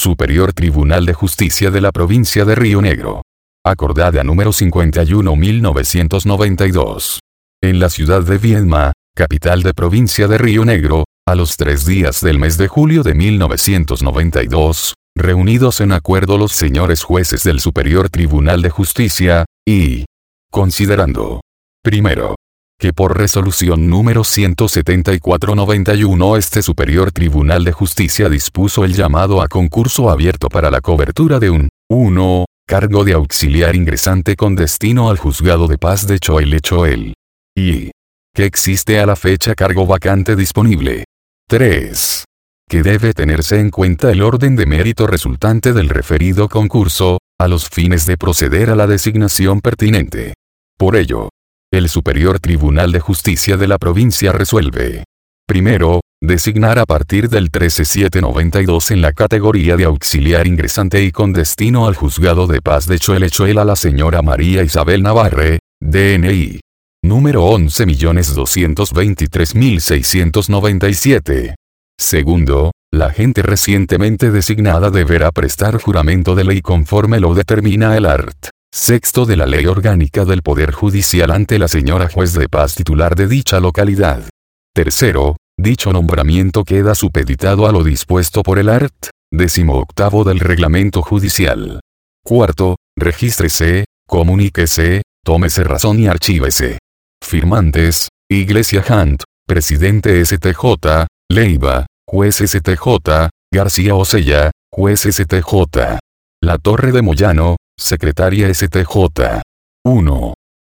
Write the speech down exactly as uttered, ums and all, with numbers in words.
Superior Tribunal de Justicia de la Provincia de Río Negro. Acordada número cincuenta y uno mil novecientos noventa y dos. En la ciudad de Viedma, capital de provincia de Río Negro, a los tres días del mes de julio de mil novecientos noventa y dos, reunidos en acuerdo los señores jueces del Superior Tribunal de Justicia, y considerando, primero, que por resolución número ciento setenta y cuatro noventa y uno este Superior Tribunal de Justicia dispuso el llamado a concurso abierto para la cobertura de un uno cargo de auxiliar ingresante con destino al Juzgado de Paz de Choel Choel. Y que existe a la fecha cargo vacante disponible. tres. Que debe tenerse en cuenta el orden de mérito resultante del referido concurso, a los fines de proceder a la designación pertinente. Por ello, el Superior Tribunal de Justicia de la provincia resuelve. Primero, designar a partir del trece siete noventa y dos en la categoría de auxiliar ingresante y con destino al Juzgado de Paz de Choel Choel a la señora María Isabel Navarre, D N I. Número once millones doscientos veintitrés mil seiscientos noventa y siete. Segundo, la gente recientemente designada deberá prestar juramento de ley conforme lo determina el art. Sexto de la Ley Orgánica del Poder Judicial ante la señora Juez de Paz titular de dicha localidad. Tercero, dicho nombramiento queda supeditado a lo dispuesto por el art. Decimoctavo del Reglamento Judicial. Cuarto, regístrese, comuníquese, tómese razón y archívese. Firmantes, Iglesia Hunt, Presidente S T J, Leiva, Juez S T J, García Osella, Juez S T J. La Torre de Moyano, Secretaria S T J. uno.